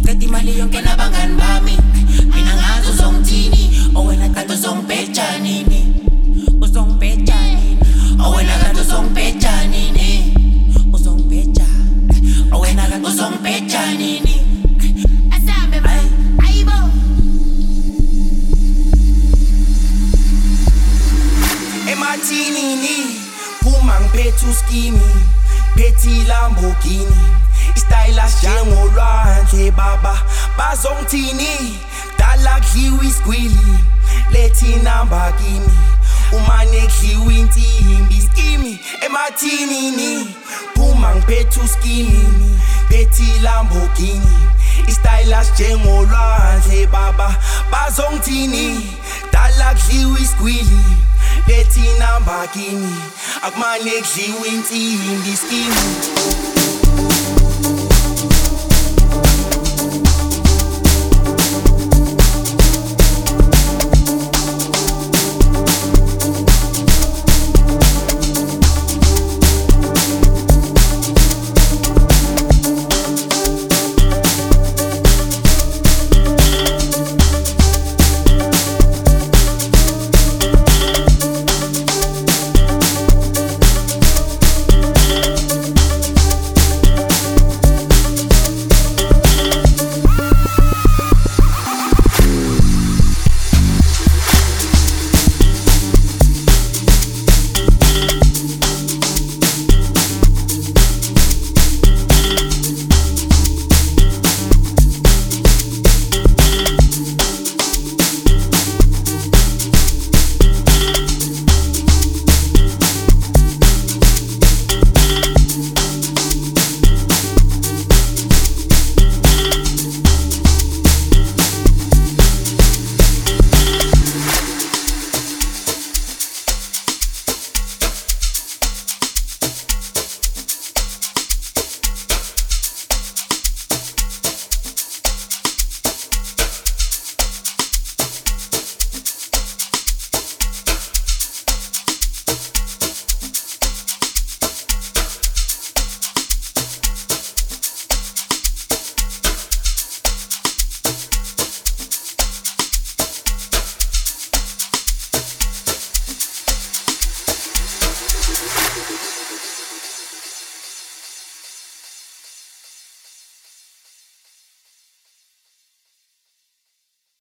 Qeda imali yonke nabangani bami. Mina ngazi uzongithini, owena kade uzongibheja nini. Uzongibheja nini, owena kade uzongibheja nini. Uzongibheja, owena kade uzongibheja nini. Asambe ba, ayibo. Emathini phuma ngiphethe uskimi, phethi Lamborghini, istyle njengolwandle baba bazongithini, dala kudliwa isigwili, lethi namba kimi, umane kudliwa insimbi, skimi emathini phuma ngiphethe uskimi, phethi Lamborghini, istyle njengolwandle baba bazongithini, dala kudliwa isigwili, lethi namba kimi, akumane kudliwa insimbi, skimi.